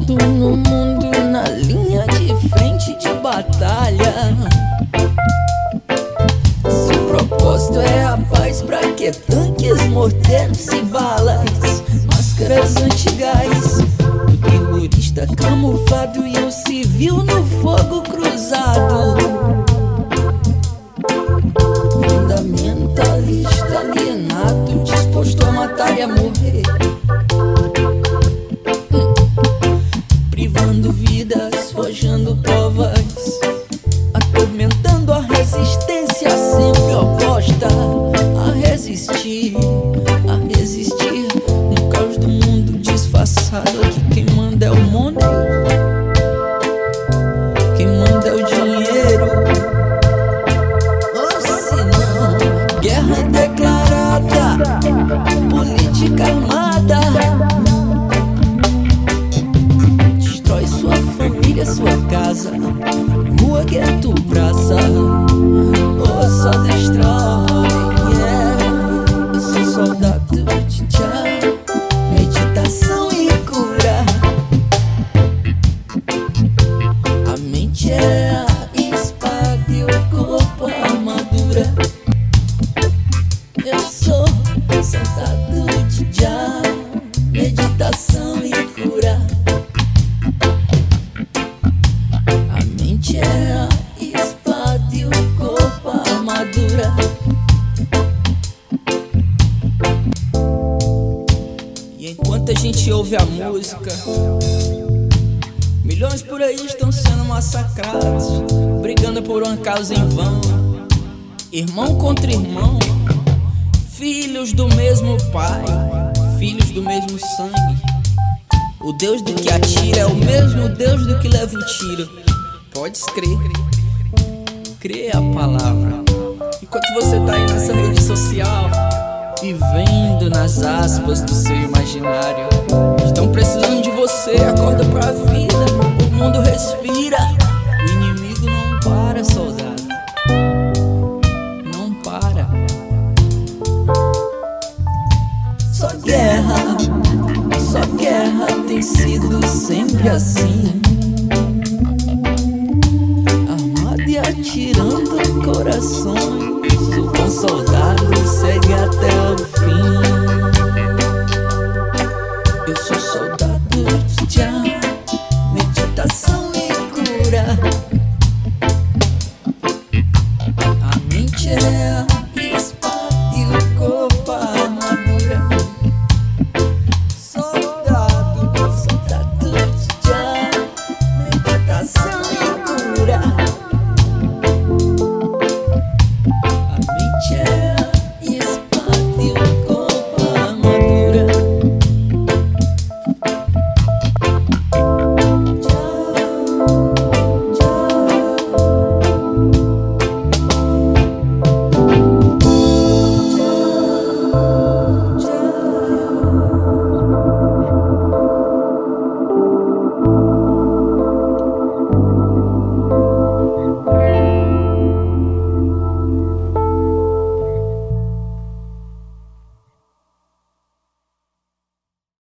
Todo no mundo na linha de frente de batalha. Se o propósito é a paz, pra que tanques morteros e balas? Máscaras antigais, o terrorista camuflado e o civil no fogo cruzado. Fundamentalista alienado, disposto a matar e a morrer, privando vidas, forjando provas, atormentando a resistência sempre oposta a resistir, no caos do mundo disfarçado. Aqui quem manda é o money, quem manda é o dinheiro. Ou se não, guerra declarada, política armada, destrói sua família, sua casa, rua, gueto, praça, ou só destrói. Eu sou soldado de Jah, meditação e cura. A mente é a espada e o corpo a armadura. Eu sou soldado de Jah, meditação e cura. A mente é a espada e o corpo a armadura. E enquanto a gente ouve a música, milhões por aí estão sendo massacrados, brigando por uma causa em vão. Irmão contra irmão, filhos do mesmo pai, filhos do mesmo sangue. O Deus do que atira é o mesmo Deus do que leva o tiro. Podes crer, crê a palavra. Enquanto você tá aí nessa rede social, vivendo nas aspas do seu imaginário, estão precisando de você, acorda pra vida. O mundo respira, o inimigo não para, soldado, não para. Só guerra tem sido sempre assim, armado e atirando corações. O bom soldado segue até o fim.